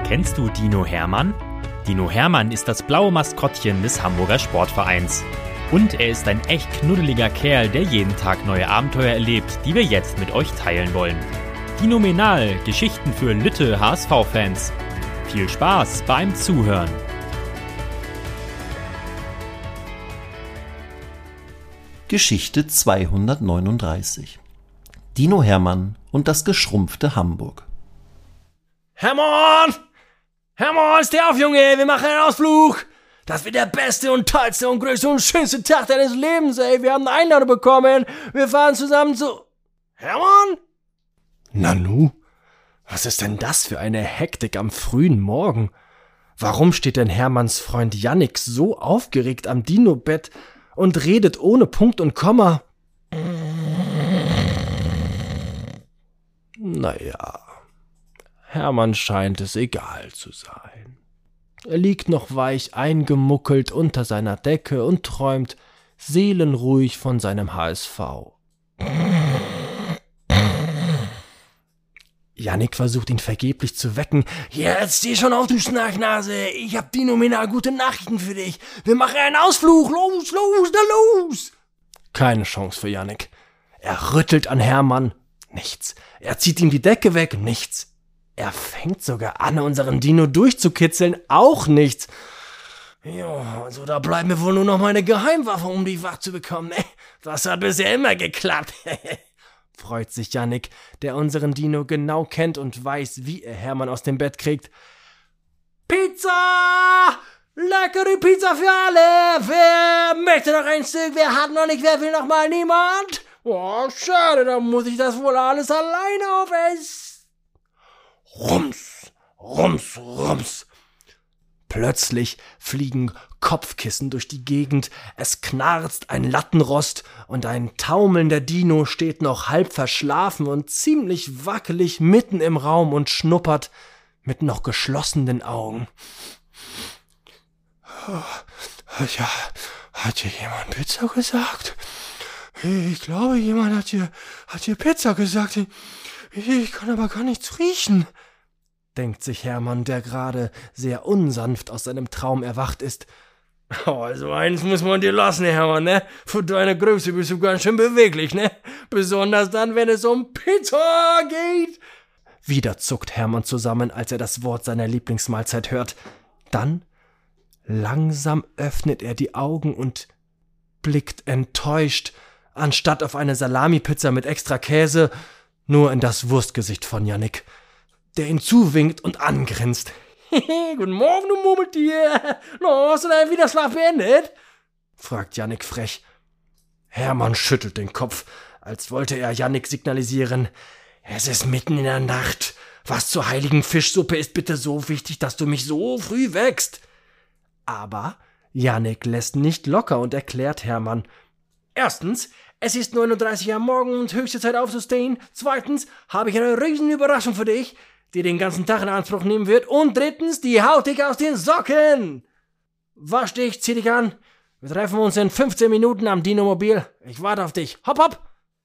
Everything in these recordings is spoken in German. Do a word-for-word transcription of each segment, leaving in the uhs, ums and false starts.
Kennst du Dino Hermann? Dino Hermann ist das blaue Maskottchen des Hamburger Sportvereins. Und er ist ein echt knuddeliger Kerl, der jeden Tag neue Abenteuer erlebt, die wir jetzt mit euch teilen wollen. Dinomenal, Geschichten für Lütte H S V-Fans. Viel Spaß beim Zuhören. Geschichte zweihundertneununddreißig. Dino Hermann und das geschrumpfte Hamburg. Hermann! Hermann, steh auf, Junge, wir machen einen Ausflug! Das wird der beste und tollste und größte und schönste Tag deines Lebens, ey! Wir haben eine Einladung bekommen! Wir fahren zusammen zu... Hermann? Nanu? Was ist denn das für eine Hektik am frühen Morgen? Warum steht denn Hermanns Freund Jannik so aufgeregt am Dino-Bett und redet ohne Punkt und Komma? Naja, Hermann scheint es egal zu sein. Er liegt noch weich eingemuckelt unter seiner Decke und träumt seelenruhig von seinem H S V. Jannik versucht ihn vergeblich zu wecken. Jetzt steh schon auf, du Schnarchnase. Ich hab Dinomenal gute Nachrichten für dich. Wir machen einen Ausflug. Los, los, da los. Keine Chance für Jannik. Er rüttelt an Hermann. Nichts. Er zieht ihm die Decke weg. Nichts. Er fängt sogar an, unseren Dino durchzukitzeln. Auch nichts. Ja, also da bleibt mir wohl nur noch meine Geheimwaffe, um dich wach zu bekommen. Das hat bisher immer geklappt. Freut sich Jannik, der unseren Dino genau kennt und weiß, wie er Hermann aus dem Bett kriegt. Pizza! Leckere Pizza für alle! Wer möchte noch ein Stück? Wer hat noch nicht? Wer will noch mal? Niemand? Oh, schade, da muss ich das wohl alles alleine aufessen. Rums, rums, rums. Plötzlich fliegen Kopfkissen durch die Gegend, es knarzt ein Lattenrost und ein taumelnder Dino steht noch halb verschlafen und ziemlich wackelig mitten im Raum und schnuppert mit noch geschlossenen Augen. Ja, hat hier jemand Pizza gesagt? Ich glaube, jemand hat hier, hat hier Pizza gesagt. Ich kann aber gar nichts riechen, denkt sich Hermann, der gerade sehr unsanft aus seinem Traum erwacht ist. Oh, also eins muss man dir lassen, Hermann, ne? Für deine Größe bist du ganz schön beweglich, ne? Besonders dann, wenn es um Pizza geht. Wieder zuckt Hermann zusammen, als er das Wort seiner Lieblingsmahlzeit hört. Dann langsam öffnet er die Augen und blickt enttäuscht, anstatt auf eine Salami-Pizza mit extra Käse, nur in das Wurstgesicht von Jannik, der ihn zuwinkt und angrinst. Guten Morgen, du Murmeltier. No, hast du deinen Winterschlaf beendet? Fragt Jannik frech. Hermann schüttelt den Kopf, als wollte er Jannik signalisieren. Es ist mitten in der Nacht. Was zur heiligen Fischsuppe ist bitte so wichtig, dass du mich so früh weckst? Aber Jannik lässt nicht locker und erklärt Hermann. Erstens, es ist neun Uhr dreißig am Morgen und höchste Zeit aufzustehen. Zweitens habe ich eine riesen Überraschung für dich, die den ganzen Tag in Anspruch nehmen wird. Und drittens, die haut dich aus den Socken. Wasch dich, zieh dich an. Wir treffen uns in fünfzehn Minuten am Dinomobil. Ich warte auf dich. Hopp, hopp.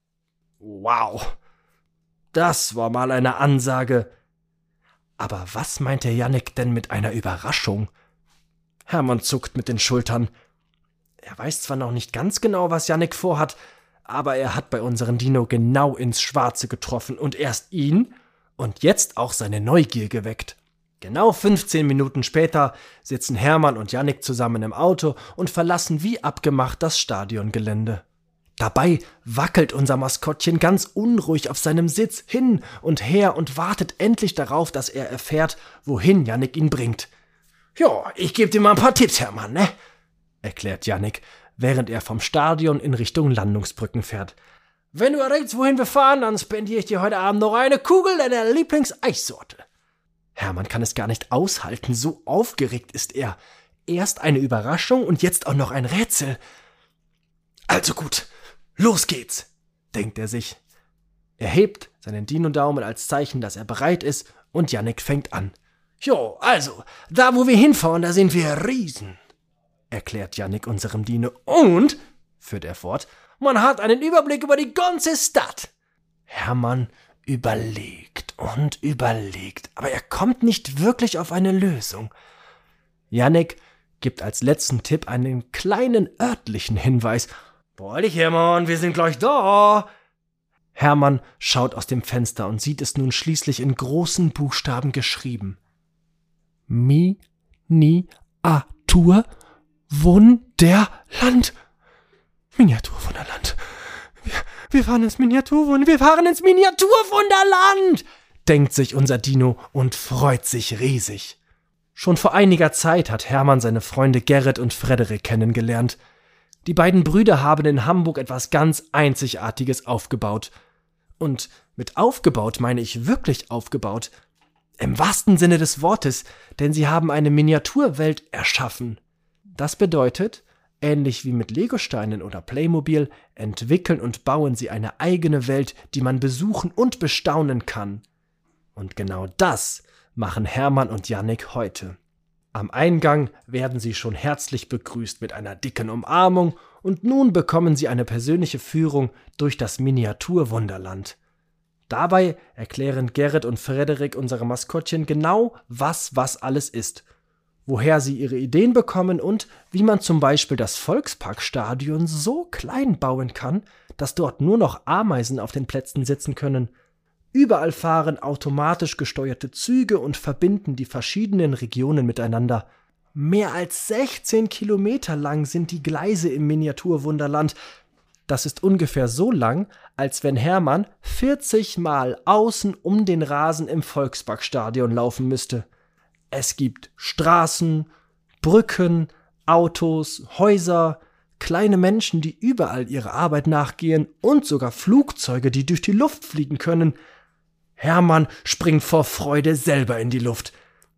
Wow. Das war mal eine Ansage. Aber was meinte Jannik denn mit einer Überraschung? Hermann zuckt mit den Schultern. Er weiß zwar noch nicht ganz genau, was Jannik vorhat, aber er hat bei unseren Dino genau ins Schwarze getroffen und erst ihn und jetzt auch seine Neugier geweckt. Genau fünfzehn Minuten später sitzen Hermann und Jannik zusammen im Auto und verlassen wie abgemacht das Stadiongelände. Dabei wackelt unser Maskottchen ganz unruhig auf seinem Sitz hin und her und wartet endlich darauf, dass er erfährt, wohin Jannik ihn bringt. Ja, ich gebe dir mal ein paar Tipps, Hermann, ne? Erklärt Jannik, während er vom Stadion in Richtung Landungsbrücken fährt. Wenn du errätst, wohin wir fahren, dann spendiere ich dir heute Abend noch eine Kugel deiner Lieblingseissorte. Hermann kann es gar nicht aushalten, so aufgeregt ist er. Erst eine Überraschung und jetzt auch noch ein Rätsel. Also gut, los geht's, denkt er sich. Er hebt seinen Dino-Daumen als Zeichen, dass er bereit ist, und Jannik fängt an. Jo, also, da wo wir hinfahren, da sind wir Riesen, erklärt Jannik unserem Dino. Und, führt er fort, man hat einen Überblick über die ganze Stadt. Hermann überlegt und überlegt, aber er kommt nicht wirklich auf eine Lösung. Jannik gibt als letzten Tipp einen kleinen örtlichen Hinweis. Beeil dich, Hermann, wir sind gleich da. Hermann schaut aus dem Fenster und sieht es nun schließlich in großen Buchstaben geschrieben. Miniatur Wunderland. Miniaturwunderland. Wir, wir fahren ins Miniaturwunderland. Wir fahren ins Miniaturwunderland, denkt sich unser Dino und freut sich riesig. Schon vor einiger Zeit hat Hermann seine Freunde Gerrit und Frederik kennengelernt. Die beiden Brüder haben in Hamburg etwas ganz Einzigartiges aufgebaut. Und mit aufgebaut meine ich wirklich aufgebaut. Im wahrsten Sinne des Wortes, denn sie haben eine Miniaturwelt erschaffen. Das bedeutet, ähnlich wie mit Legosteinen oder Playmobil, entwickeln und bauen sie eine eigene Welt, die man besuchen und bestaunen kann. Und genau das machen Hermann und Jannik heute. Am Eingang werden sie schon herzlich begrüßt mit einer dicken Umarmung und nun bekommen sie eine persönliche Führung durch das Miniaturwunderland. Dabei erklären Gerrit und Frederik unsere Maskottchen genau, was was alles ist, woher sie ihre Ideen bekommen und wie man zum Beispiel das Volksparkstadion so klein bauen kann, dass dort nur noch Ameisen auf den Plätzen sitzen können. Überall fahren automatisch gesteuerte Züge und verbinden die verschiedenen Regionen miteinander. Mehr als sechzehn Kilometer lang sind die Gleise im Miniaturwunderland. Das ist ungefähr so lang, als wenn Hermann vierzig Mal außen um den Rasen im Volksparkstadion laufen müsste. Es gibt Straßen, Brücken, Autos, Häuser, kleine Menschen, die überall ihrer Arbeit nachgehen und sogar Flugzeuge, die durch die Luft fliegen können. Hermann springt vor Freude selber in die Luft.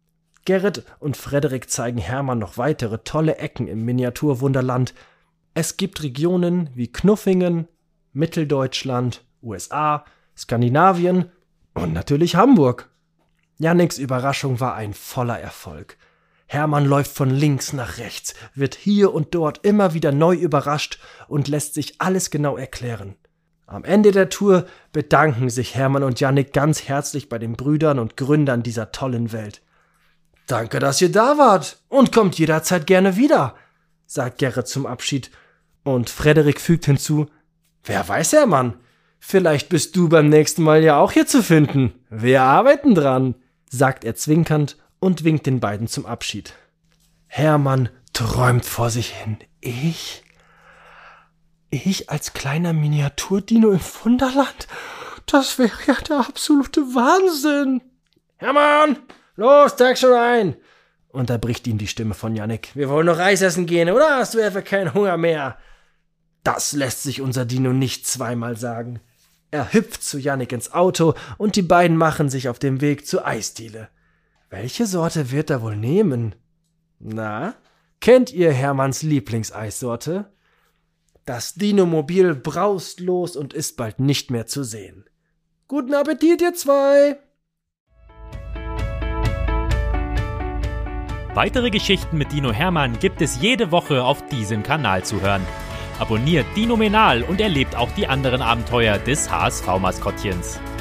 Gerrit und Frederik zeigen Hermann noch weitere tolle Ecken im Miniaturwunderland. Es gibt Regionen wie Knuffingen, Mitteldeutschland, U S A, Skandinavien und natürlich Hamburg. Janniks Überraschung war ein voller Erfolg. Hermann läuft von links nach rechts, wird hier und dort immer wieder neu überrascht und lässt sich alles genau erklären. Am Ende der Tour bedanken sich Hermann und Jannik ganz herzlich bei den Brüdern und Gründern dieser tollen Welt. »Danke, dass ihr da wart und kommt jederzeit gerne wieder«, sagt Gerrit zum Abschied. Und Frederik fügt hinzu, »Wer weiß, Hermann, vielleicht bist du beim nächsten Mal ja auch hier zu finden. Wir arbeiten dran«, sagt er zwinkernd und winkt den beiden zum Abschied. Hermann träumt vor sich hin. Ich? Ich als kleiner Miniaturdino im Wunderland? Das wäre ja der absolute Wahnsinn. »Hermann, los, steig schon ein«, unterbricht ihn die Stimme von Jannik. »Wir wollen noch Reis essen gehen, oder hast du etwa keinen Hunger mehr?« Das lässt sich unser Dino nicht zweimal sagen. Er hüpft zu Jannik ins Auto und die beiden machen sich auf den Weg zur Eisdiele. Welche Sorte wird er wohl nehmen? Na, kennt ihr Hermanns Lieblingseissorte? Das Dinomobil braust los und ist bald nicht mehr zu sehen. Guten Appetit, ihr zwei! Weitere Geschichten mit Dino Hermann gibt es jede Woche auf diesem Kanal zu hören. Abonniert Dinomenal und erlebt auch die anderen Abenteuer des H S V-Maskottchens.